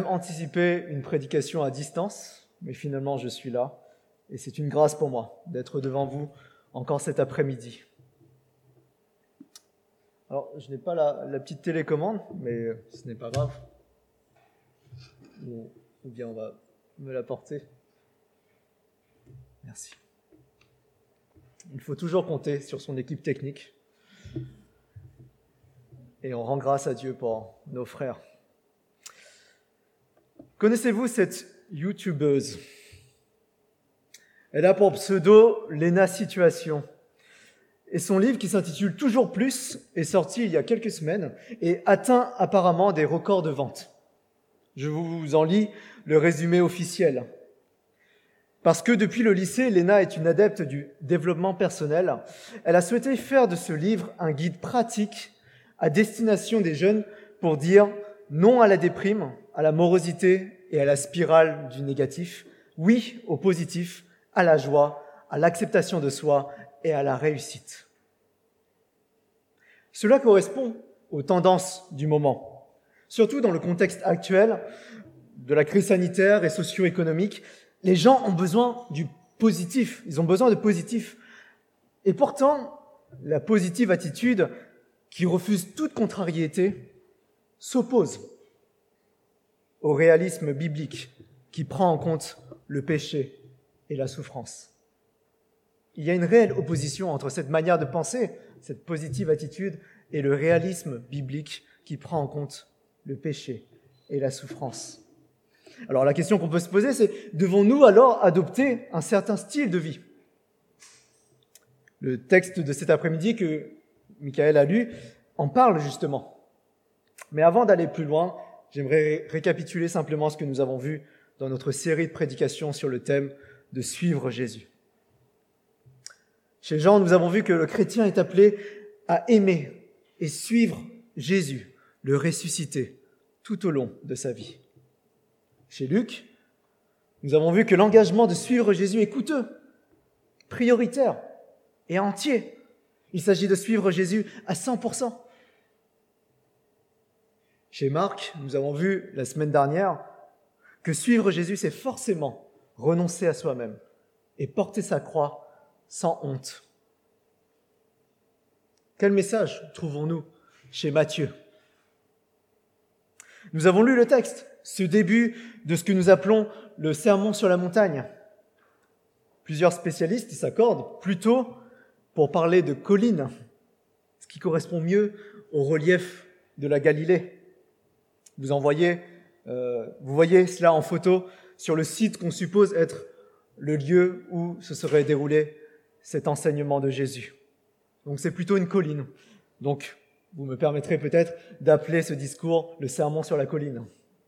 anticipé une prédication à distance, mais finalement je suis là, et c'est une grâce pour moi d'être devant vous encore cet après-midi. Alors, je n'ai pas la petite télécommande, mais ce n'est pas grave. Ou bien on va me l'apporter. Merci. Il faut toujours compter sur son équipe technique. Et on rend grâce à Dieu pour nos frères. Connaissez-vous cette youtubeuse ? Elle a pour pseudo Lena Situation. Et son livre, qui s'intitule Toujours plus, est sorti il y a quelques semaines et atteint apparemment des records de vente. Je vous en lis le résumé officiel. Parce que depuis le lycée, Lena est une adepte du développement personnel. Elle a souhaité faire de ce livre un guide pratique à destination des jeunes pour dire non à la déprime, à la morosité et à la spirale du négatif, oui au positif, à la joie, à l'acceptation de soi et à la réussite. Cela correspond aux tendances du moment, surtout dans le contexte actuel de la crise sanitaire et socio-économique. Les gens ont besoin du positif, ils ont besoin de positif. Et pourtant, la positive attitude qui refuse toute contrariété s'oppose au réalisme biblique qui prend en compte le péché et la souffrance. Il y a une réelle opposition entre cette manière de penser, cette positive attitude, et le réalisme biblique qui prend en compte le péché et la souffrance. Alors la question qu'on peut se poser, c'est devons-nous alors adopter un certain style de vie ? Le texte de cet après-midi que Michael a lu en parle justement. Mais avant d'aller plus loin, j'aimerais récapituler simplement ce que nous avons vu dans notre série de prédications sur le thème de suivre Jésus. Chez Jean, nous avons vu que le chrétien est appelé à aimer et suivre Jésus, le ressuscité, tout au long de sa vie. Chez Luc, nous avons vu que l'engagement de suivre Jésus est coûteux, prioritaire et entier. Il s'agit de suivre Jésus à 100%. Chez Marc, nous avons vu la semaine dernière que suivre Jésus, c'est forcément renoncer à soi-même et porter sa croix sans honte. Quel message trouvons-nous chez Matthieu ? Nous avons lu le texte, ce début de ce que nous appelons le sermon sur la montagne. Plusieurs spécialistes s'accordent plutôt pour parler de collines, ce qui correspond mieux au relief de la Galilée. Vous voyez cela en photo sur le site qu'on suppose être le lieu où se serait déroulé cet enseignement de Jésus. Donc c'est plutôt une colline. Donc vous me permettrez peut-être d'appeler ce discours le sermon sur la colline.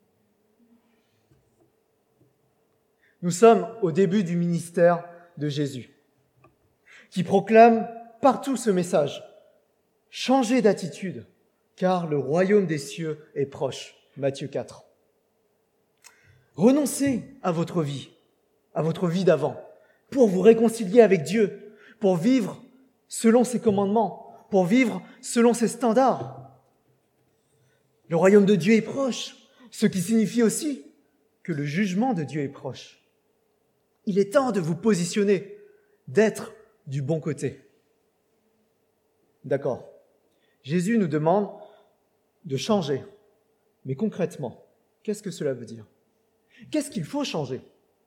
Nous sommes au début du ministère de Jésus, qui proclame partout ce message. Changez d'attitude, car le royaume des cieux est proche. Matthieu 4. Renoncez à votre vie d'avant, pour vous réconcilier avec Dieu, pour vivre selon ses commandements, pour vivre selon ses standards. Le royaume de Dieu est proche, ce qui signifie aussi que le jugement de Dieu est proche. Il est temps de vous positionner, d'être du bon côté. D'accord. Jésus nous demande de changer. Mais concrètement, qu'est-ce que cela veut dire ? Qu'est-ce qu'il faut changer ?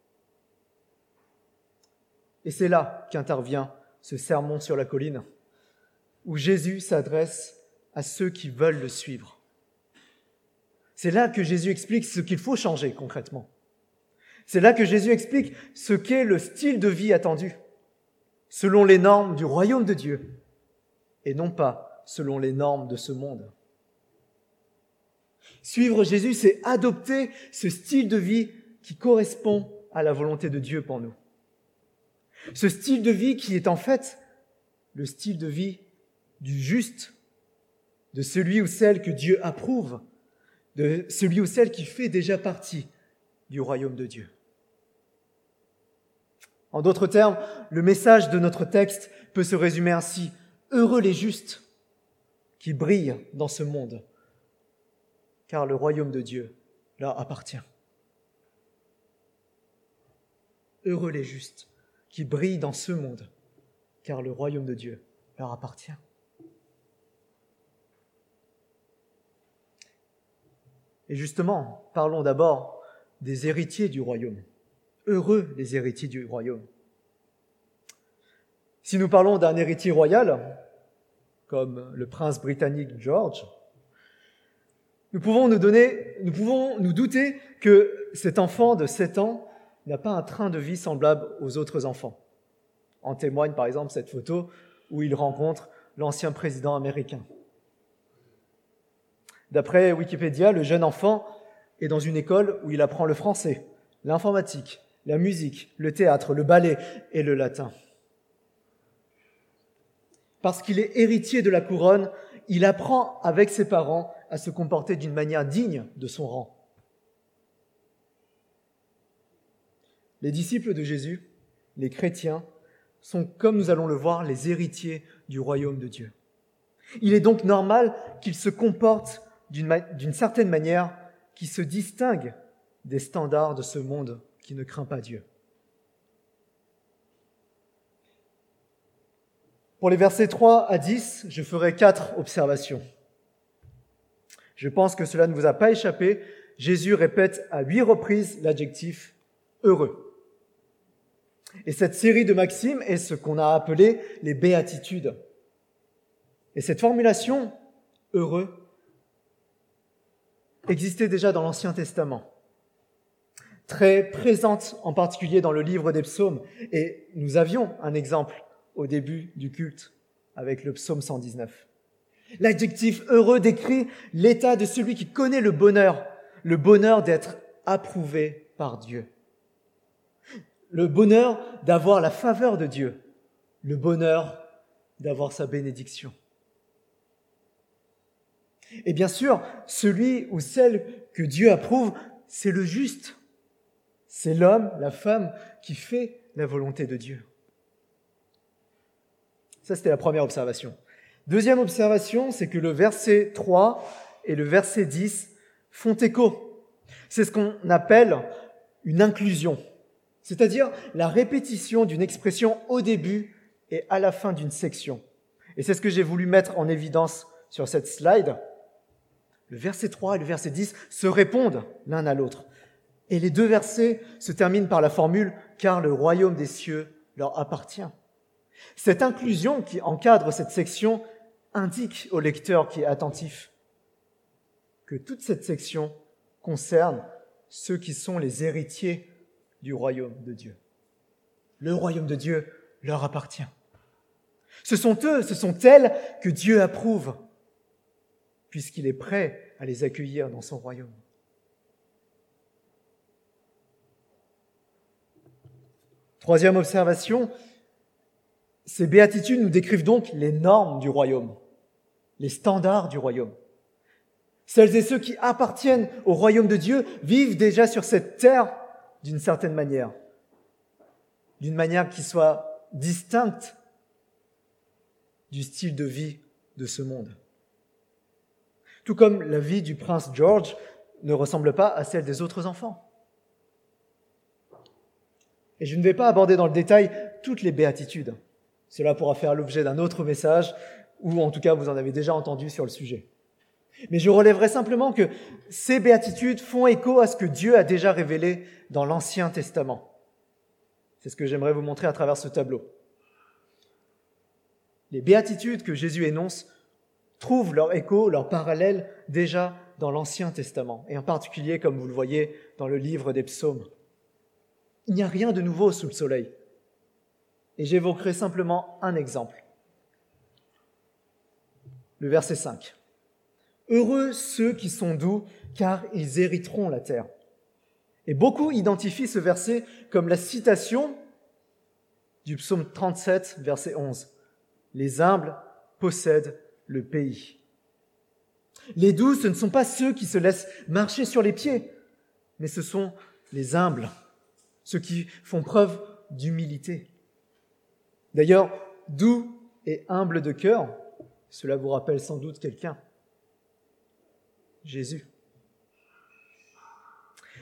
Et c'est là qu'intervient ce sermon sur la colline, où Jésus s'adresse à ceux qui veulent le suivre. C'est là que Jésus explique ce qu'il faut changer concrètement. C'est là que Jésus explique ce qu'est le style de vie attendu, selon les normes du royaume de Dieu, et non pas selon les normes de ce monde. Suivre Jésus, c'est adopter ce style de vie qui correspond à la volonté de Dieu pour nous. Ce style de vie qui est en fait le style de vie du juste, de celui ou celle que Dieu approuve, de celui ou celle qui fait déjà partie du royaume de Dieu. En d'autres termes, le message de notre texte peut se résumer ainsi. Heureux les justes qui brillent dans ce monde, car le royaume de Dieu leur appartient. Heureux les justes qui brillent dans ce monde, car le royaume de Dieu leur appartient. Et justement, parlons d'abord des héritiers du royaume. Heureux les héritiers du royaume. Si nous parlons d'un héritier royal, comme le prince britannique George, nous pouvons nous douter que cet enfant de 7 ans n'a pas un train de vie semblable aux autres enfants. En témoigne par exemple cette photo où il rencontre l'ancien président américain. D'après Wikipédia, le jeune enfant est dans une école où il apprend le français, l'informatique, la musique, le théâtre, le ballet et le latin. Parce qu'il est héritier de la couronne, il apprend avec ses parents à se comporter d'une manière digne de son rang. Les disciples de Jésus, les chrétiens, sont, comme nous allons le voir, les héritiers du royaume de Dieu. Il est donc normal qu'ils se comportent d'une certaine manière qui se distingue des standards de ce monde qui ne craint pas Dieu. Pour les versets 3 à 10, je ferai 4 observations. Je pense que cela ne vous a pas échappé. Jésus répète à 8 reprises l'adjectif « heureux ». Et cette série de maximes est ce qu'on a appelé les béatitudes. Et cette formulation « heureux » existait déjà dans l'Ancien Testament, très présente en particulier dans le livre des psaumes. Et nous avions un exemple au début du culte avec le psaume 119. L'adjectif « heureux » décrit l'état de celui qui connaît le bonheur d'être approuvé par Dieu, le bonheur d'avoir la faveur de Dieu, le bonheur d'avoir sa bénédiction. Et bien sûr, celui ou celle que Dieu approuve, c'est le juste. C'est l'homme, la femme qui fait la volonté de Dieu. Ça, c'était la première observation. Deuxième observation, c'est que le verset 3 et le verset 10 font écho. C'est ce qu'on appelle une inclusion, c'est-à-dire la répétition d'une expression au début et à la fin d'une section. Et c'est ce que j'ai voulu mettre en évidence sur cette slide. Le verset 3 et le verset 10 se répondent l'un à l'autre. Et les deux versets se terminent par la formule « car le royaume des cieux leur appartient ». Cette inclusion qui encadre cette section indique au lecteur qui est attentif que toute cette section concerne ceux qui sont les héritiers du royaume de Dieu. Le royaume de Dieu leur appartient. Ce sont eux, ce sont elles que Dieu approuve, puisqu'il est prêt à les accueillir dans son royaume. Troisième observation, ces béatitudes nous décrivent donc les normes du royaume, les standards du royaume. Celles et ceux qui appartiennent au royaume de Dieu vivent déjà sur cette terre d'une certaine manière, d'une manière qui soit distincte du style de vie de ce monde. Tout comme la vie du prince George ne ressemble pas à celle des autres enfants. Et je ne vais pas aborder dans le détail toutes les béatitudes. Cela pourra faire l'objet d'un autre message, ou en tout cas vous en avez déjà entendu sur le sujet. Mais je relèverai simplement que ces béatitudes font écho à ce que Dieu a déjà révélé dans l'Ancien Testament. C'est ce que j'aimerais vous montrer à travers ce tableau. Les béatitudes que Jésus énonce trouvent leur écho, leur parallèle déjà dans l'Ancien Testament, et en particulier, comme vous le voyez, dans le livre des psaumes. Il n'y a rien de nouveau sous le soleil. Et j'évoquerai simplement un exemple. Le verset 5. « Heureux ceux qui sont doux, car ils hériteront la terre. » Et beaucoup identifient ce verset comme la citation du psaume 37, verset 11. « Les humbles possèdent le pays. » Les doux, ce ne sont pas ceux qui se laissent marcher sur les pieds, mais ce sont les humbles, ceux qui font preuve d'humilité. D'ailleurs, doux et humble de cœur, cela vous rappelle sans doute quelqu'un. Jésus.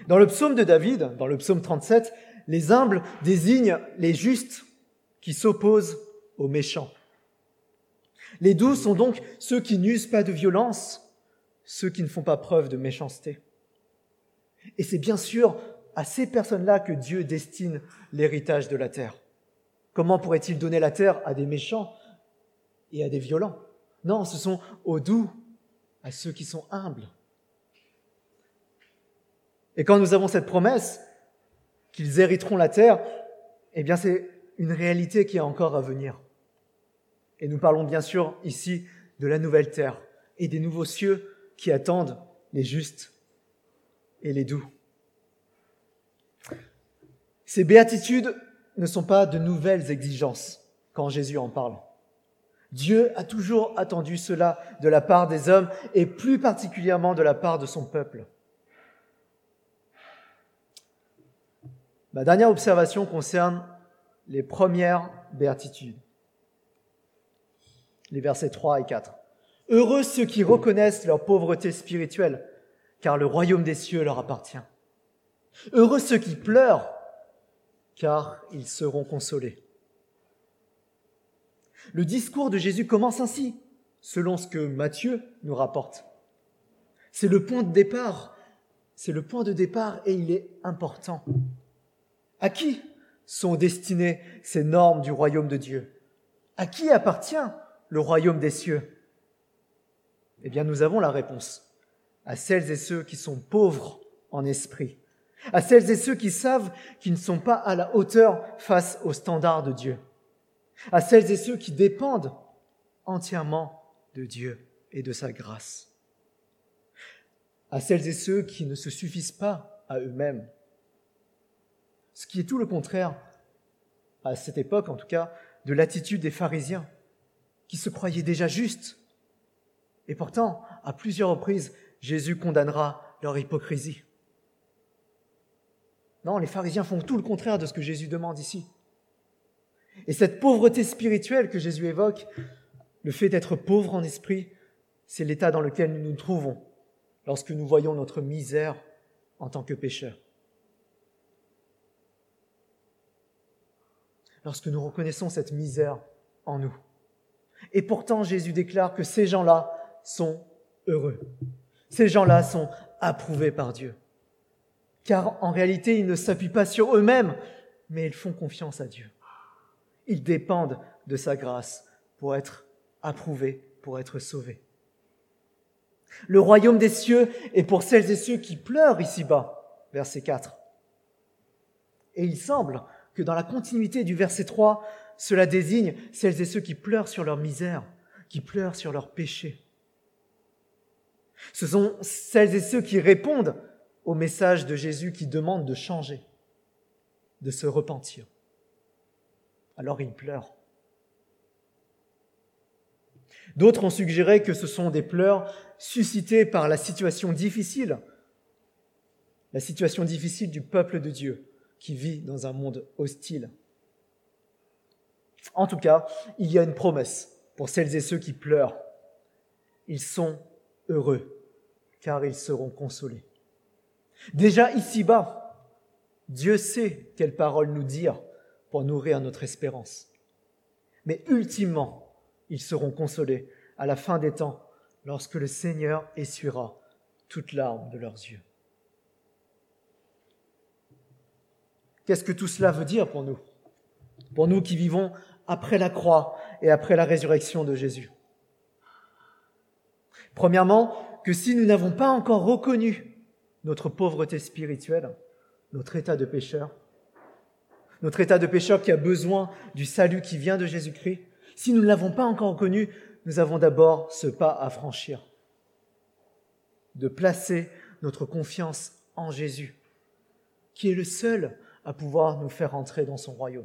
Dans le psaume de David, dans le psaume 37, les humbles désignent les justes qui s'opposent aux méchants. Les doux sont donc ceux qui n'usent pas de violence, ceux qui ne font pas preuve de méchanceté. Et c'est bien sûr à ces personnes-là que Dieu destine l'héritage de la terre. Comment pourrait-il donner la terre à des méchants et à des violents? Non, ce sont aux doux, à ceux qui sont humbles. Et quand nous avons cette promesse qu'ils hériteront la terre, eh bien c'est une réalité qui est encore à venir. Et nous parlons bien sûr ici de la nouvelle terre et des nouveaux cieux qui attendent les justes et les doux. Ces béatitudes ne sont pas de nouvelles exigences quand Jésus en parle. Dieu a toujours attendu cela de la part des hommes et plus particulièrement de la part de son peuple. Ma dernière observation concerne les premières béatitudes. Les versets 3 et 4. « Heureux ceux qui reconnaissent leur pauvreté spirituelle, car le royaume des cieux leur appartient. Heureux ceux qui pleurent, car ils seront consolés. » Le discours de Jésus commence ainsi, selon ce que Matthieu nous rapporte. C'est le point de départ, et il est important. À qui sont destinées ces normes du royaume de Dieu? À qui appartient le royaume des cieux? Eh bien, nous avons la réponse. À celles et ceux qui sont pauvres en esprit. À celles et ceux qui savent qu'ils ne sont pas à la hauteur face aux standards de Dieu. À celles et ceux qui dépendent entièrement de Dieu et de sa grâce. À celles et ceux qui ne se suffisent pas à eux-mêmes. Ce qui est tout le contraire, à cette époque en tout cas, de l'attitude des pharisiens, qui se croyaient déjà justes. Et pourtant, à plusieurs reprises, Jésus condamnera leur hypocrisie. Non, les pharisiens font tout le contraire de ce que Jésus demande ici. Et cette pauvreté spirituelle que Jésus évoque, le fait d'être pauvre en esprit, c'est l'état dans lequel nous nous trouvons lorsque nous voyons notre misère en tant que pécheurs. Lorsque nous reconnaissons cette misère en nous. Et pourtant, Jésus déclare que ces gens-là sont heureux. Ces gens-là sont approuvés par Dieu. Car en réalité, ils ne s'appuient pas sur eux-mêmes, mais ils font confiance à Dieu. Ils dépendent de sa grâce pour être approuvés, pour être sauvés. Le royaume des cieux est pour celles et ceux qui pleurent ici-bas, verset 4. Et il semble que dans la continuité du verset 3, cela désigne celles et ceux qui pleurent sur leur misère, qui pleurent sur leurs péchés. Ce sont celles et ceux qui répondent au message de Jésus qui demande de changer, de se repentir. Alors ils pleurent. D'autres ont suggéré que ce sont des pleurs suscités par la situation difficile du peuple de Dieu qui vit dans un monde hostile. En tout cas, il y a une promesse pour celles et ceux qui pleurent. Ils sont heureux, car ils seront consolés. Déjà ici-bas, Dieu sait quelles paroles nous dire pour nourrir notre espérance. Mais ultimement, ils seront consolés à la fin des temps, lorsque le Seigneur essuiera toute larme de leurs yeux. Qu'est-ce que tout cela veut dire pour nous? Pour nous qui vivons après la croix et après la résurrection de Jésus. Premièrement, que si nous n'avons pas encore reconnu notre pauvreté spirituelle, notre état de pécheur qui a besoin du salut qui vient de Jésus-Christ, si nous ne l'avons pas encore reconnu, nous avons d'abord ce pas à franchir, de placer notre confiance en Jésus, qui est le seul à pouvoir nous faire entrer dans son royaume.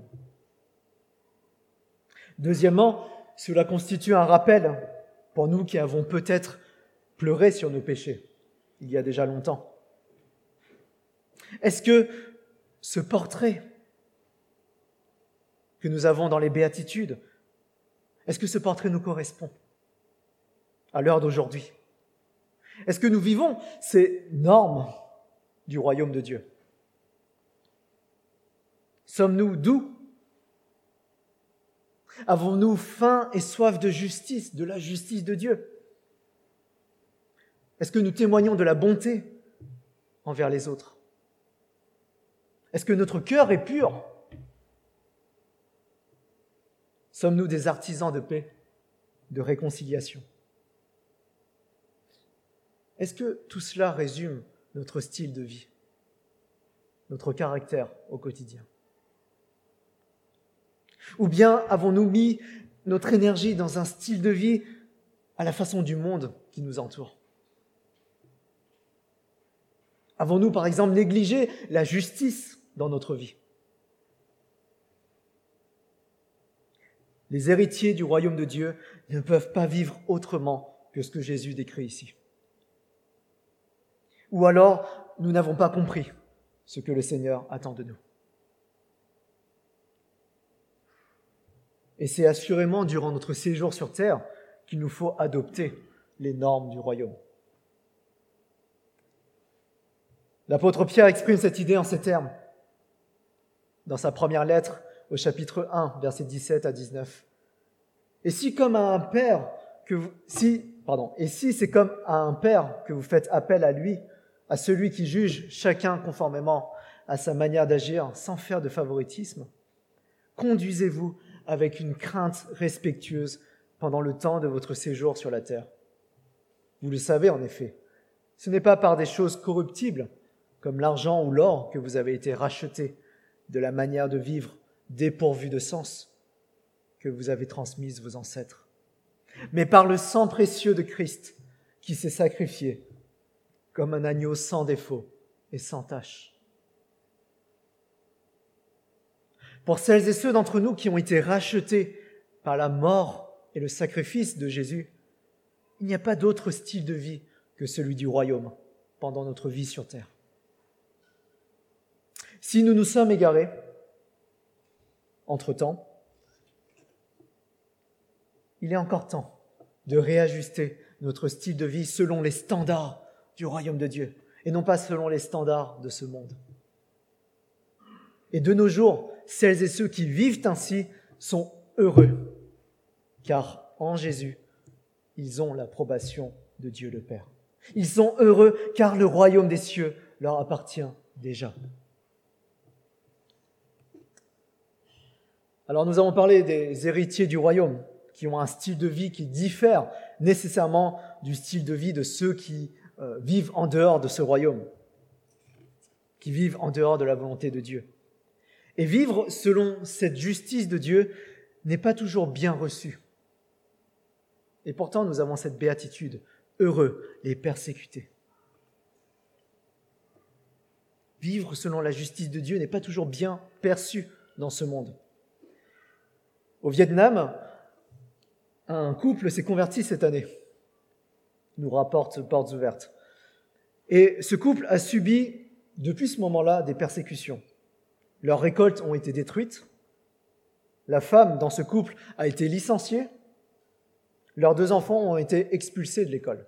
Deuxièmement, cela constitue un rappel pour nous qui avons peut-être pleuré sur nos péchés il y a déjà longtemps. Est-ce que ce portrait que nous avons dans les béatitudes, est-ce que ce portrait nous correspond à l'heure d'aujourd'hui? Est-ce que nous vivons ces normes du royaume de Dieu? Sommes-nous doux? Avons-nous faim et soif de justice, de la justice de Dieu? Est-ce que nous témoignons de la bonté envers les autres? Est-ce que notre cœur est pur? Sommes-nous des artisans de paix, de réconciliation? Est-ce que tout cela résume notre style de vie, notre caractère au quotidien? Ou bien avons-nous mis notre énergie dans un style de vie à la façon du monde qui nous entoure? Avons-nous, par exemple, négligé la justice dans notre vie? Les héritiers du royaume de Dieu ne peuvent pas vivre autrement que ce que Jésus décrit ici. Ou alors, nous n'avons pas compris ce que le Seigneur attend de nous. Et c'est assurément durant notre séjour sur terre qu'il nous faut adopter les normes du royaume. L'apôtre Pierre exprime cette idée en ces termes dans sa première lettre au chapitre 1, versets 17 à 19. Et si c'est comme à un père que vous faites appel à lui, à celui qui juge chacun conformément à sa manière d'agir, sans faire de favoritisme, conduisez-vous avec une crainte respectueuse pendant le temps de votre séjour sur la terre. Vous le savez en effet, ce n'est pas par des choses corruptibles, comme l'argent ou l'or, que vous avez été rachetés de la manière de vivre dépourvue de sens que vous avez transmise vos ancêtres, mais par le sang précieux de Christ qui s'est sacrifié comme un agneau sans défaut et sans tache. Pour celles et ceux d'entre nous qui ont été rachetés par la mort et le sacrifice de Jésus, il n'y a pas d'autre style de vie que celui du royaume pendant notre vie sur terre. Si nous nous sommes égarés, entre-temps, il est encore temps de réajuster notre style de vie selon les standards du royaume de Dieu et non pas selon les standards de ce monde. Et de nos jours, celles et ceux qui vivent ainsi sont heureux, car en Jésus, ils ont l'approbation de Dieu le Père. Ils sont heureux car le royaume des cieux leur appartient déjà. Alors nous avons parlé des héritiers du royaume qui ont un style de vie qui diffère nécessairement du style de vie de ceux qui vivent en dehors de ce royaume, qui vivent en dehors de la volonté de Dieu. Et vivre selon cette justice de Dieu n'est pas toujours bien reçu. Et pourtant, nous avons cette béatitude, heureux les persécutés. Vivre selon la justice de Dieu n'est pas toujours bien perçu dans ce monde. Au Vietnam, un couple s'est converti cette année, nous rapporte Portes Ouvertes. Et ce couple a subi, depuis ce moment-là, des persécutions. Leurs récoltes ont été détruites. La femme dans ce couple a été licenciée. Leurs 2 enfants ont été expulsés de l'école.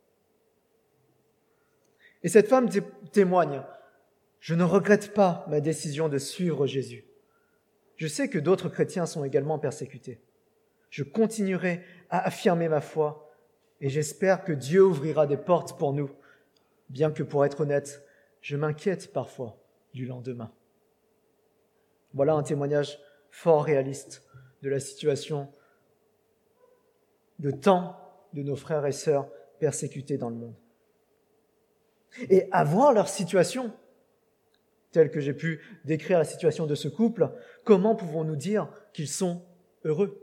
Et cette femme témoigne « Je ne regrette pas ma décision de suivre Jésus. Je sais que d'autres chrétiens sont également persécutés. Je continuerai à affirmer ma foi et j'espère que Dieu ouvrira des portes pour nous, bien que pour être honnête, je m'inquiète parfois du lendemain. » Voilà un témoignage fort réaliste de la situation de tant de nos frères et sœurs persécutés dans le monde. Et à voir leur situation, telle que j'ai pu décrire la situation de ce couple, comment pouvons-nous dire qu'ils sont heureux?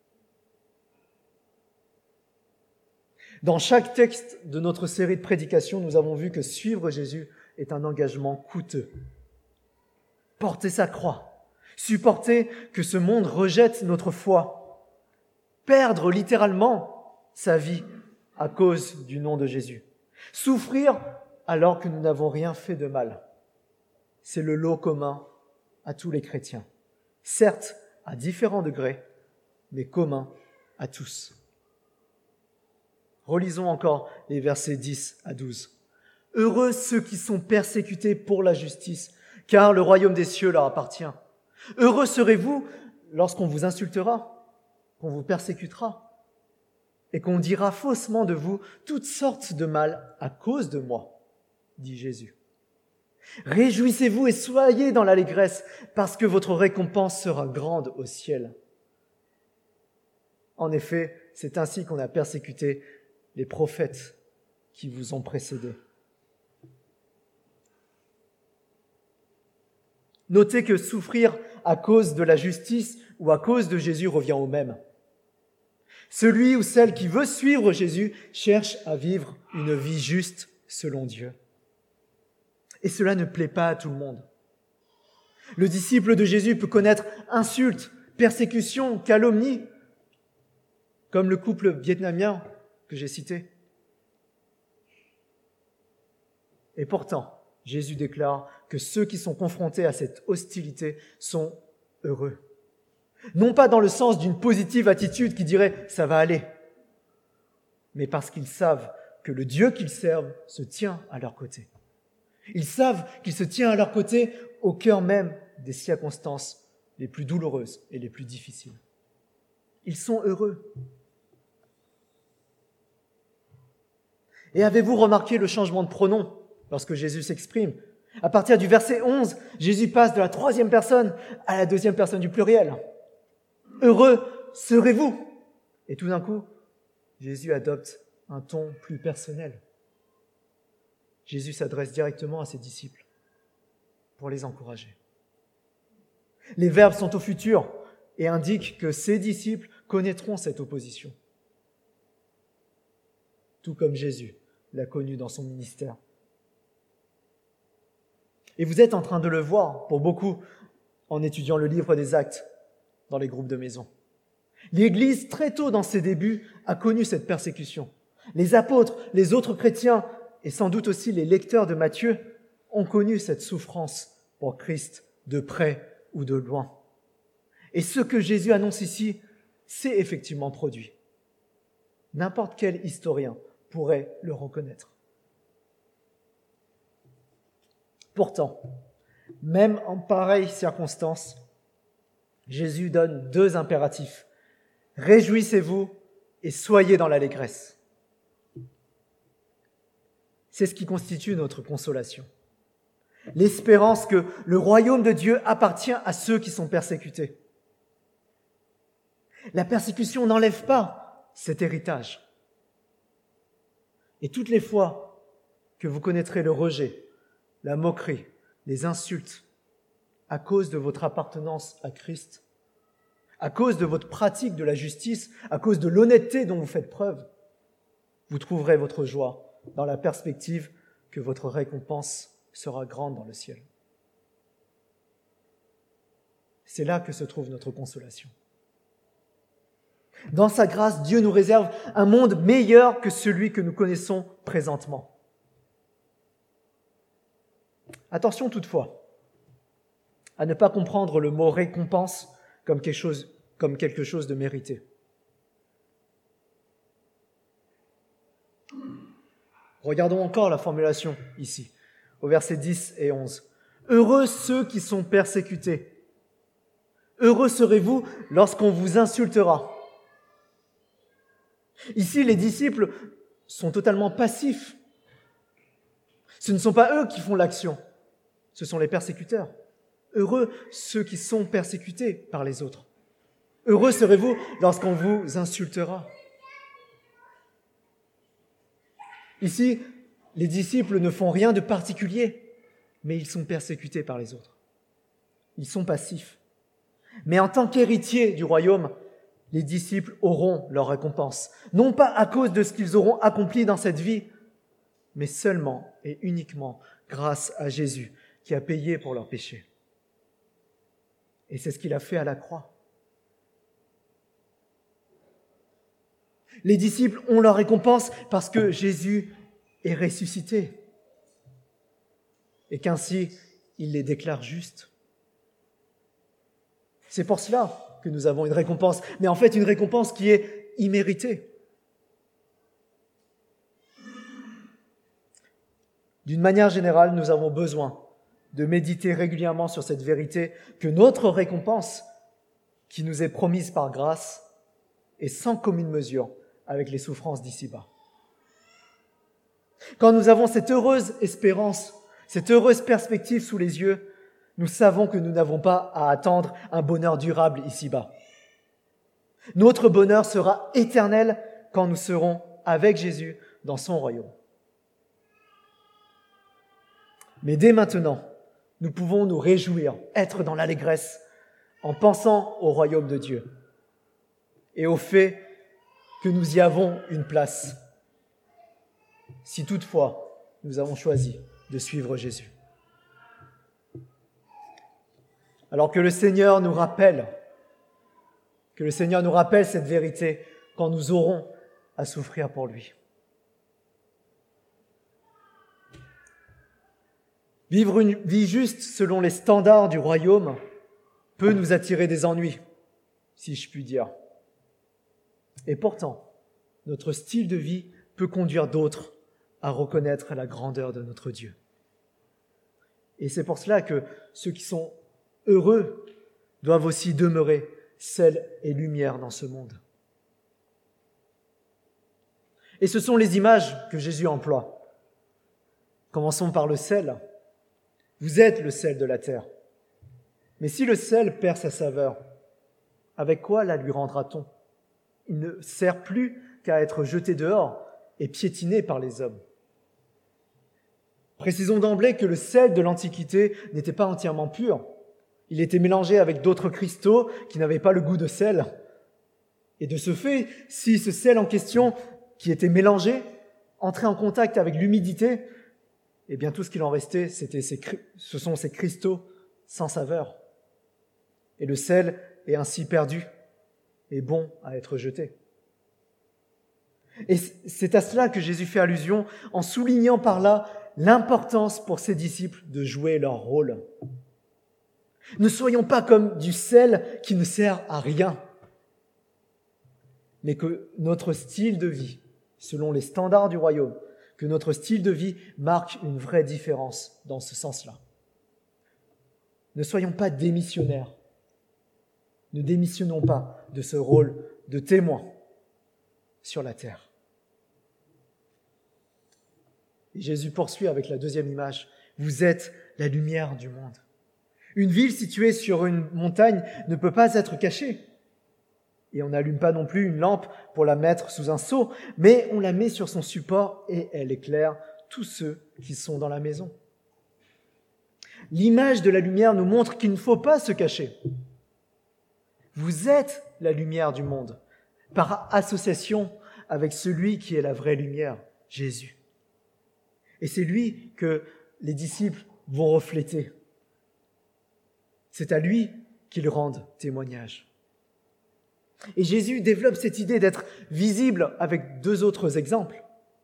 Dans chaque texte de notre série de prédications, nous avons vu que suivre Jésus est un engagement coûteux. Porter sa croix, supporter que ce monde rejette notre foi, perdre littéralement sa vie à cause du nom de Jésus, souffrir alors que nous n'avons rien fait de mal. C'est le lot commun à tous les chrétiens, certes à différents degrés, mais commun à tous. Relisons encore les versets 10 à 12. « Heureux ceux qui sont persécutés pour la justice, car le royaume des cieux leur appartient. Heureux serez-vous lorsqu'on vous insultera, qu'on vous persécutera, et qu'on dira faussement de vous toutes sortes de mal à cause de moi, dit Jésus. Réjouissez-vous et soyez dans l'allégresse, parce que votre récompense sera grande au ciel. En effet, c'est ainsi qu'on a persécuté les prophètes qui vous ont précédés. Notez que souffrir à cause de la justice ou à cause de Jésus revient au même. Celui ou celle qui veut suivre Jésus cherche à vivre une vie juste selon Dieu. Et cela ne plaît pas à tout le monde. Le disciple de Jésus peut connaître insultes, persécutions, calomnies, comme le couple vietnamien que j'ai cité. Et pourtant, Jésus déclare que ceux qui sont confrontés à cette hostilité sont heureux. Non pas dans le sens d'une positive attitude qui dirait « ça va aller », mais parce qu'ils savent que le Dieu qu'ils servent se tient à leur côté. Ils savent qu'il se tient à leur côté au cœur même des circonstances les plus douloureuses et les plus difficiles. Ils sont heureux. Et avez-vous remarqué le changement de pronom lorsque Jésus s'exprime ? À partir du verset 11, Jésus passe de la troisième personne à la deuxième personne du pluriel. Heureux serez-vous. Et tout d'un coup, Jésus adopte un ton plus personnel. Jésus s'adresse directement à ses disciples pour les encourager. Les verbes sont au futur et indiquent que ses disciples connaîtront cette opposition. Tout comme Jésus l'a connu dans son ministère. Et vous êtes en train de le voir, pour beaucoup, en étudiant le livre des Actes dans les groupes de maison. L'Église, très tôt dans ses débuts, a connu cette persécution. Les apôtres, les autres chrétiens, et sans doute aussi les lecteurs de Matthieu, ont connu cette souffrance pour Christ, de près ou de loin. Et ce que Jésus annonce ici, c'est effectivement produit. N'importe quel historien pourrait le reconnaître. Pourtant, même en pareille circonstance, Jésus donne deux impératifs. Réjouissez-vous et soyez dans l'allégresse. C'est ce qui constitue notre consolation. L'espérance que le royaume de Dieu appartient à ceux qui sont persécutés. La persécution n'enlève pas cet héritage. Et toutes les fois que vous connaîtrez le rejet, la moquerie, les insultes, à cause de votre appartenance à Christ, à cause de votre pratique de la justice, à cause de l'honnêteté dont vous faites preuve, vous trouverez votre joie dans la perspective que votre récompense sera grande dans le ciel. C'est là que se trouve notre consolation. Dans sa grâce, Dieu nous réserve un monde meilleur que celui que nous connaissons présentement. Attention toutefois à ne pas comprendre le mot récompense comme quelque chose de mérité. Regardons encore la formulation ici, au verset 10 et 11. Heureux ceux qui sont persécutés. Heureux serez-vous lorsqu'on vous insultera. Ici, les disciples sont totalement passifs. Ce ne sont pas eux qui font l'action, ce sont les persécuteurs. Heureux ceux qui sont persécutés par les autres. Heureux serez-vous lorsqu'on vous insultera. Ici, les disciples ne font rien de particulier, mais ils sont persécutés par les autres. Ils sont passifs. Mais en tant qu'héritiers du royaume, les disciples auront leur récompense, non pas à cause de ce qu'ils auront accompli dans cette vie, mais seulement et uniquement grâce à Jésus qui a payé pour leurs péchés. Et c'est ce qu'il a fait à la croix. Les disciples ont leur récompense parce que Jésus est ressuscité et qu'ainsi il les déclare justes. C'est pour cela que nous avons une récompense, mais en fait une récompense qui est imméritée. D'une manière générale, nous avons besoin de méditer régulièrement sur cette vérité que notre récompense, qui nous est promise par grâce, est sans commune mesure avec les souffrances d'ici-bas. Quand nous avons cette heureuse espérance, cette heureuse perspective sous les yeux, nous savons que nous n'avons pas à attendre un bonheur durable ici-bas. Notre bonheur sera éternel quand nous serons avec Jésus dans son royaume. Mais dès maintenant, nous pouvons nous réjouir, être dans l'allégresse, en pensant au royaume de Dieu et au fait que nous y avons une place, si toutefois nous avons choisi de suivre Jésus. Alors que le Seigneur nous rappelle cette vérité quand nous aurons à souffrir pour lui. Vivre une vie juste selon les standards du royaume peut nous attirer des ennuis, si je puis dire. Et pourtant, notre style de vie peut conduire d'autres à reconnaître la grandeur de notre Dieu. Et c'est pour cela que ceux qui sont heureux doivent aussi demeurer sel et lumière dans ce monde. Et ce sont les images que Jésus emploie. Commençons par le sel. Vous êtes le sel de la terre. Mais si le sel perd sa saveur, avec quoi la lui rendra-t-on ? Il ne sert plus qu'à être jeté dehors et piétiné par les hommes. Précisons d'emblée que le sel de l'Antiquité n'était pas entièrement pur. Il était mélangé avec d'autres cristaux qui n'avaient pas le goût de sel. Et de ce fait, si ce sel en question, qui était mélangé, entrait en contact avec l'humidité, eh bien tout ce qu'il en restait, ce sont ces cristaux sans saveur. Et le sel est ainsi perdu et bon à être jeté. Et c'est à cela que Jésus fait allusion en soulignant par là l'importance pour ses disciples de jouer leur rôle. Ne soyons pas comme du sel qui ne sert à rien, mais que notre style de vie, selon les standards du royaume, que notre style de vie marque une vraie différence dans ce sens-là. Ne soyons pas démissionnaires. Ne démissionnons pas de ce rôle de témoin sur la terre. Et Jésus poursuit avec la deuxième image. Vous êtes la lumière du monde. Une ville située sur une montagne ne peut pas être cachée. Et on n'allume pas non plus une lampe pour la mettre sous un seau, mais on la met sur son support et elle éclaire tous ceux qui sont dans la maison. L'image de la lumière nous montre qu'il ne faut pas se cacher. Vous êtes la lumière du monde, par association avec celui qui est la vraie lumière, Jésus. Et c'est lui que les disciples vont refléter. C'est à lui qu'ils rendent témoignage. Et Jésus développe cette idée d'être visible avec deux autres exemples.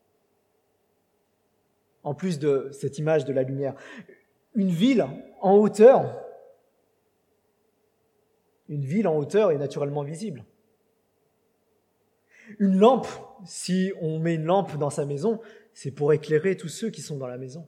En plus de cette image de la lumière. Une ville en hauteur est naturellement visible. Une lampe, si on met une lampe dans sa maison, c'est pour éclairer tous ceux qui sont dans la maison.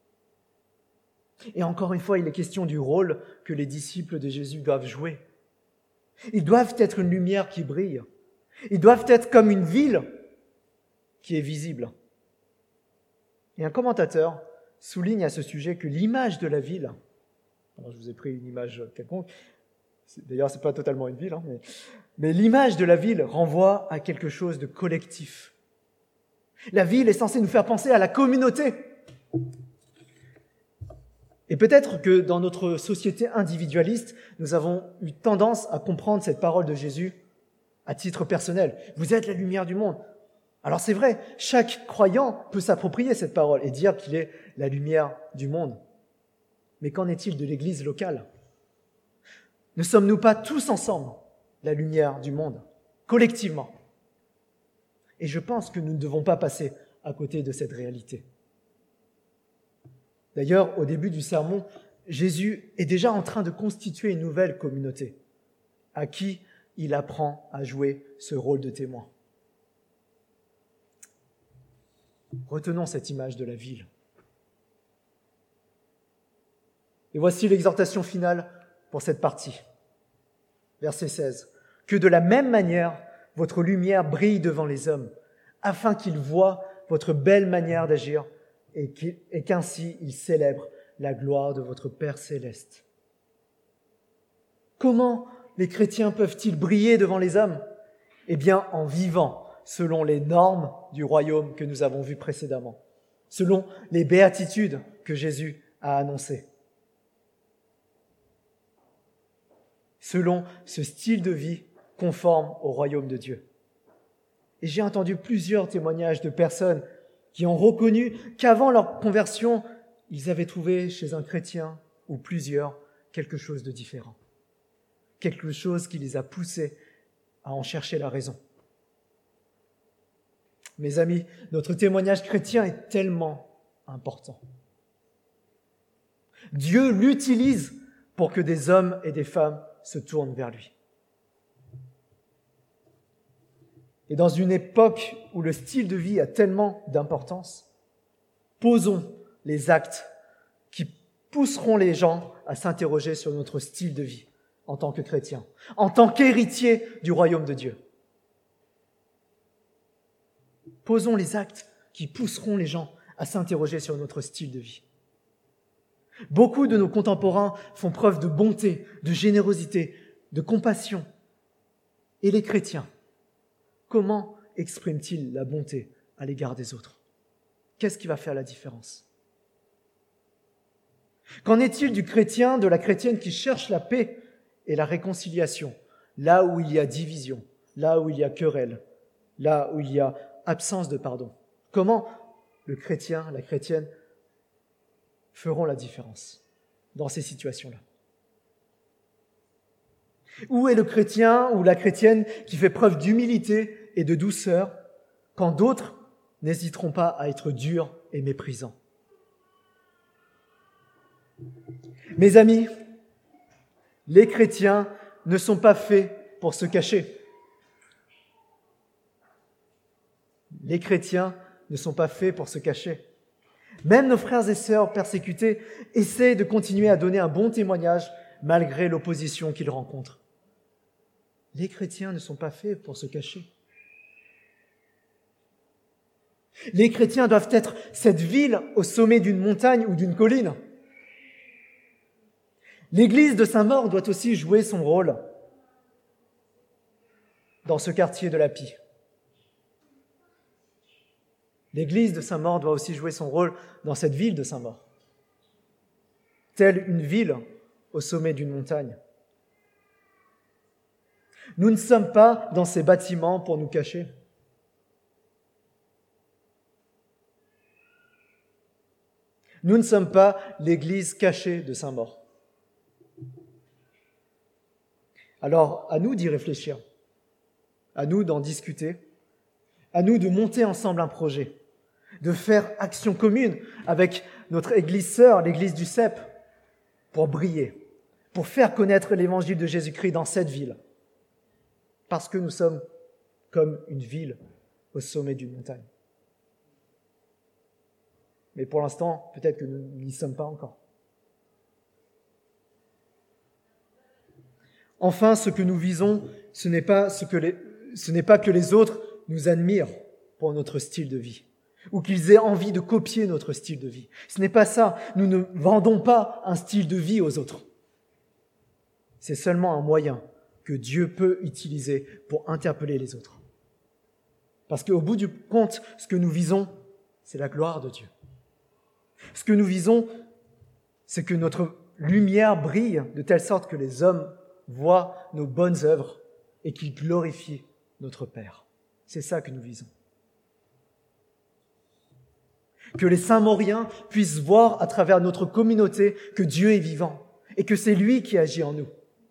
Et encore une fois, il est question du rôle que les disciples de Jésus doivent jouer. Ils doivent être une lumière qui brille. Ils doivent être comme une ville qui est visible. Et un commentateur souligne à ce sujet que l'image de la ville, alors je vous ai pris une image quelconque, d'ailleurs c'est pas totalement une ville, mais l'image de la ville renvoie à quelque chose de collectif. La ville est censée nous faire penser à la communauté. Et peut-être que dans notre société individualiste, nous avons eu tendance à comprendre cette parole de Jésus à titre personnel. Vous êtes la lumière du monde. Alors c'est vrai, chaque croyant peut s'approprier cette parole et dire qu'il est la lumière du monde. Mais qu'en est-il de l'Église locale ? Ne sommes-nous pas tous ensemble la lumière du monde, collectivement ? Et je pense que nous ne devons pas passer à côté de cette réalité. D'ailleurs, au début du sermon, Jésus est déjà en train de constituer une nouvelle communauté à qui il apprend à jouer ce rôle de témoin. Retenons cette image de la ville. Et voici l'exhortation finale pour cette partie. Verset 16. « Que de la même manière, votre lumière brille devant les hommes, afin qu'ils voient votre belle manière d'agir et qu'ainsi ils célèbrent la gloire de votre Père céleste. » Comment les chrétiens peuvent-ils briller devant les hommes ? Eh bien, en vivant selon les normes du royaume que nous avons vues précédemment, selon les béatitudes que Jésus a annoncées, selon ce style de vie conforme au royaume de Dieu. Et j'ai entendu plusieurs témoignages de personnes qui ont reconnu qu'avant leur conversion, ils avaient trouvé chez un chrétien ou plusieurs quelque chose de différent. Quelque chose qui les a poussés à en chercher la raison. Mes amis, notre témoignage chrétien est tellement important. Dieu l'utilise pour que des hommes et des femmes se tournent vers lui. Et dans une époque où le style de vie a tellement d'importance, posons les actes qui pousseront les gens à s'interroger sur notre style de vie en tant que chrétien, en tant qu'héritier du royaume de Dieu. Posons les actes qui pousseront les gens à s'interroger sur notre style de vie. Beaucoup de nos contemporains font preuve de bonté, de générosité, de compassion. Et les chrétiens, comment expriment-ils la bonté à l'égard des autres ? Qu'est-ce qui va faire la différence ? Qu'en est-il du chrétien, de la chrétienne qui cherche la paix et la réconciliation, là où il y a division, là où il y a querelle, là où il y a absence de pardon? Comment le chrétien, la chrétienne feront la différence dans ces situations-là? Où est le chrétien ou la chrétienne qui fait preuve d'humilité et de douceur quand d'autres n'hésiteront pas à être durs et méprisants? Mes amis, les chrétiens ne sont pas faits pour se cacher. Les chrétiens ne sont pas faits pour se cacher. Même nos frères et sœurs persécutés essaient de continuer à donner un bon témoignage malgré l'opposition qu'ils rencontrent. Les chrétiens ne sont pas faits pour se cacher. Les chrétiens doivent être cette ville au sommet d'une montagne ou d'une colline. L'église de Saint-Maur doit aussi jouer son rôle dans ce quartier de la Pie. L'église de Saint-Maur doit aussi jouer son rôle dans cette ville de Saint-Maur, telle une ville au sommet d'une montagne. Nous ne sommes pas dans ces bâtiments pour nous cacher. Nous ne sommes pas l'église cachée de Saint-Maur. Alors, à nous d'y réfléchir, à nous d'en discuter, à nous de monter ensemble un projet, de faire action commune avec notre église sœur, l'église du CEP, pour briller, pour faire connaître l'évangile de Jésus-Christ dans cette ville. Parce que nous sommes comme une ville au sommet d'une montagne. Mais pour l'instant, peut-être que nous n'y sommes pas encore. Enfin, ce que nous visons, ce n'est pas que les autres nous admirent pour notre style de vie, ou qu'ils aient envie de copier notre style de vie. Ce n'est pas ça. Nous ne vendons pas un style de vie aux autres. C'est seulement un moyen que Dieu peut utiliser pour interpeller les autres. Parce qu'au bout du compte, ce que nous visons, c'est la gloire de Dieu. Ce que nous visons, c'est que notre lumière brille de telle sorte que les hommes voient nos bonnes œuvres et qu'ils glorifient notre Père. C'est ça que nous visons. Que les Saint-Mauriens puissent voir à travers notre communauté que Dieu est vivant et que c'est lui qui agit en nous.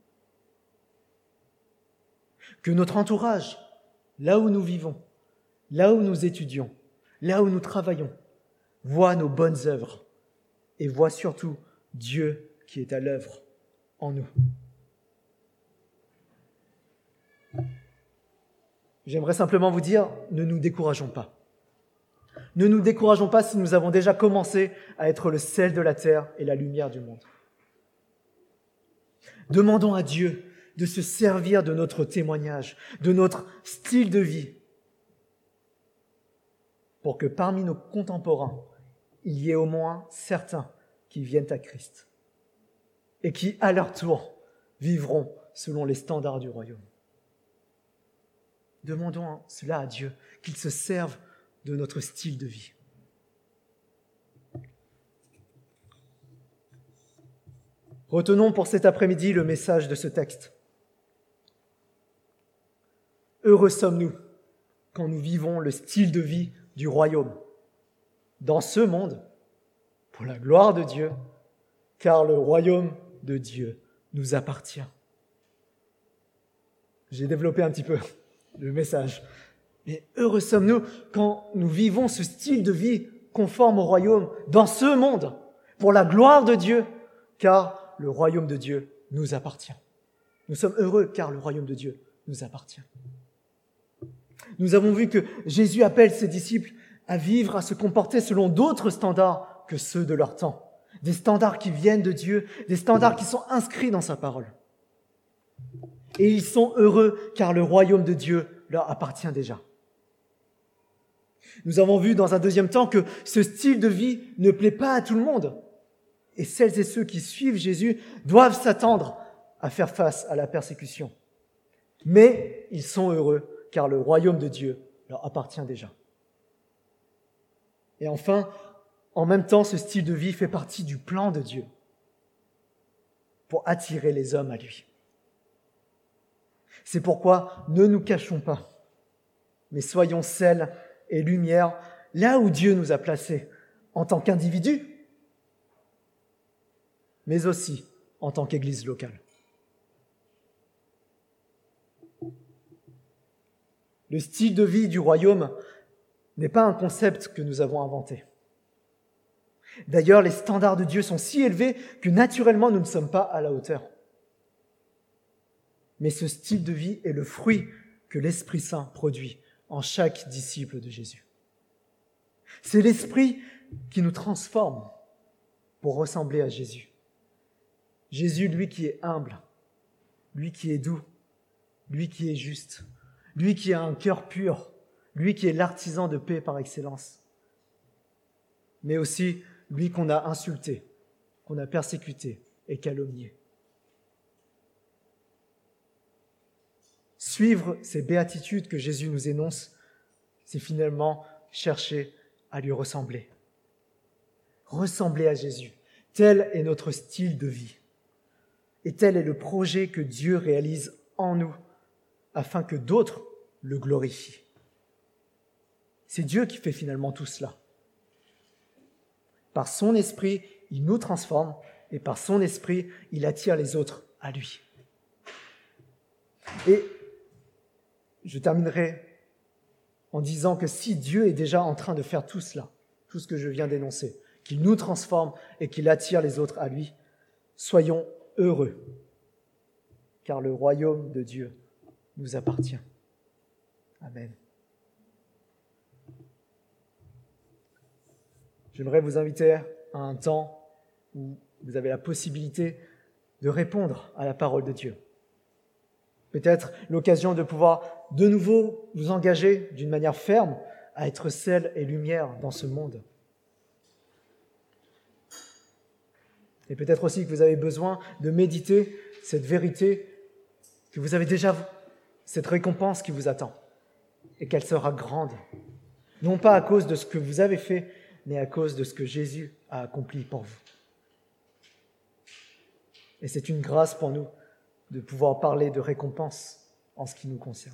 Que notre entourage, là où nous vivons, là où nous étudions, là où nous travaillons, voit nos bonnes œuvres et voit surtout Dieu qui est à l'œuvre en nous. J'aimerais simplement vous dire, ne nous décourageons pas. Ne nous décourageons pas si nous avons déjà commencé à être le sel de la terre et la lumière du monde. Demandons à Dieu de se servir de notre témoignage, de notre style de vie, pour que parmi nos contemporains, il y ait au moins certains qui viennent à Christ et qui, à leur tour, vivront selon les standards du royaume. Demandons cela à Dieu, qu'il se serve de notre style de vie. Retenons pour cet après-midi le message de ce texte. Heureux sommes-nous quand nous vivons le style de vie du royaume, dans ce monde, pour la gloire de Dieu, car le royaume de Dieu nous appartient. J'ai développé un petit peu le message. Mais heureux sommes-nous quand nous vivons ce style de vie conforme au royaume, dans ce monde, pour la gloire de Dieu, car le royaume de Dieu nous appartient. Nous sommes heureux car le royaume de Dieu nous appartient. Nous avons vu que Jésus appelle ses disciples à vivre, à se comporter selon d'autres standards que ceux de leur temps. Des standards qui viennent de Dieu, des standards qui sont inscrits dans sa parole. Et ils sont heureux car le royaume de Dieu leur appartient déjà. Nous avons vu dans un deuxième temps que ce style de vie ne plaît pas à tout le monde. Et celles et ceux qui suivent Jésus doivent s'attendre à faire face à la persécution. Mais ils sont heureux car le royaume de Dieu leur appartient déjà. Et enfin, en même temps, ce style de vie fait partie du plan de Dieu pour attirer les hommes à lui. C'est pourquoi ne nous cachons pas, mais soyons sel et lumière là où Dieu nous a placés, en tant qu'individus, mais aussi en tant qu'Église locale. Le style de vie du royaume n'est pas un concept que nous avons inventé. D'ailleurs, les standards de Dieu sont si élevés que naturellement nous ne sommes pas à la hauteur. Mais ce style de vie est le fruit que l'Esprit Saint produit en chaque disciple de Jésus. C'est l'Esprit qui nous transforme pour ressembler à Jésus. Jésus, lui qui est humble, lui qui est doux, lui qui est juste, lui qui a un cœur pur, lui qui est l'artisan de paix par excellence, mais aussi lui qu'on a insulté, qu'on a persécuté et calomnié. Suivre ces béatitudes que Jésus nous énonce, c'est finalement chercher à lui ressembler. Ressembler à Jésus, tel est notre style de vie. Et tel est le projet que Dieu réalise en nous, afin que d'autres le glorifient. C'est Dieu qui fait finalement tout cela. Par son esprit, il nous transforme, et par son esprit, il attire les autres à lui. Et je terminerai en disant que si Dieu est déjà en train de faire tout cela, tout ce que je viens d'énoncer, qu'il nous transforme et qu'il attire les autres à lui, soyons heureux, car le royaume de Dieu nous appartient. Amen. J'aimerais vous inviter à un temps où vous avez la possibilité de répondre à la parole de Dieu. Peut-être l'occasion de pouvoir de nouveau vous engager d'une manière ferme à être sel et lumière dans ce monde. Et peut-être aussi que vous avez besoin de méditer cette vérité, que vous avez déjà cette récompense qui vous attend et qu'elle sera grande. Non pas à cause de ce que vous avez fait, mais à cause de ce que Jésus a accompli pour vous. Et c'est une grâce pour nous de pouvoir parler de récompense en ce qui nous concerne.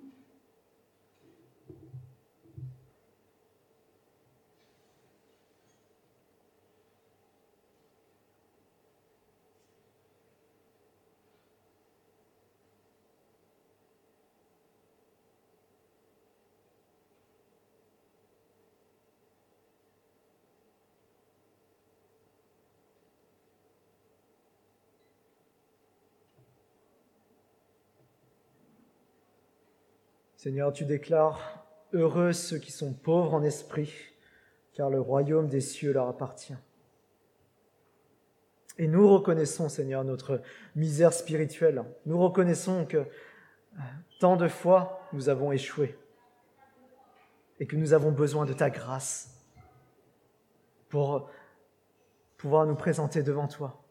Seigneur, tu déclares « Heureux ceux qui sont pauvres en esprit, car le royaume des cieux leur appartient. » Et nous reconnaissons, Seigneur, notre misère spirituelle. Nous reconnaissons que tant de fois nous avons échoué et que nous avons besoin de ta grâce pour pouvoir nous présenter devant toi,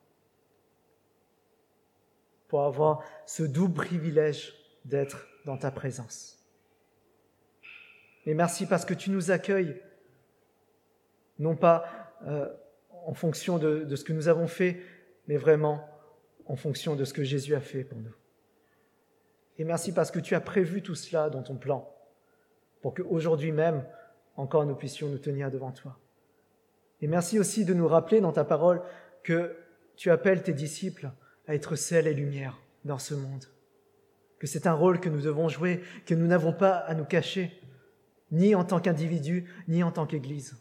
pour avoir ce doux privilège d'être dans ta présence. Et merci parce que tu nous accueilles, non pas en fonction de ce que nous avons fait, mais vraiment en fonction de ce que Jésus a fait pour nous. Et merci parce que tu as prévu tout cela dans ton plan, pour qu'aujourd'hui même, encore nous puissions nous tenir devant toi. Et merci aussi de nous rappeler dans ta parole que tu appelles tes disciples à être sel et lumière dans ce monde. Que c'est un rôle que nous devons jouer, que nous n'avons pas à nous cacher, ni en tant qu'individu, ni en tant qu'Église.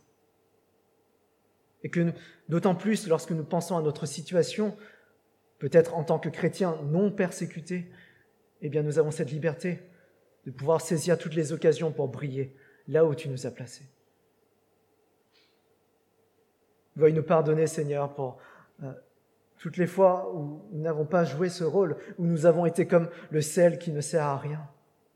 Et que d'autant plus lorsque nous pensons à notre situation, peut-être en tant que chrétiens non persécutés, eh bien nous avons cette liberté de pouvoir saisir toutes les occasions pour briller là où tu nous as placés. Veuille nous pardonner, Seigneur, pour toutes les fois où nous n'avons pas joué ce rôle, où nous avons été comme le sel qui ne sert à rien.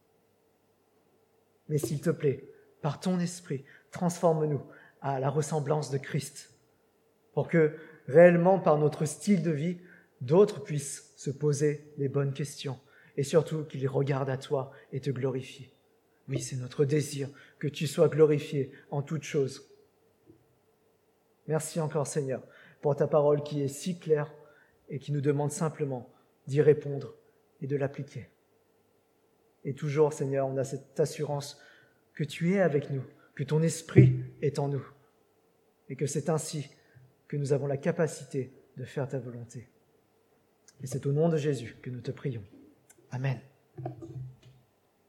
Mais s'il te plaît, par ton esprit, transforme-nous à la ressemblance de Christ, pour que réellement, par notre style de vie, d'autres puissent se poser les bonnes questions, et surtout qu'ils regardent à toi et te glorifient. Oui, c'est notre désir que tu sois glorifié en toutes choses. Merci encore, Seigneur, pour ta parole qui est si claire et qui nous demande simplement d'y répondre et de l'appliquer. Et toujours, Seigneur, on a cette assurance que tu es avec nous, que ton esprit est en nous et que c'est ainsi que nous avons la capacité de faire ta volonté. Et c'est au nom de Jésus que nous te prions. Amen.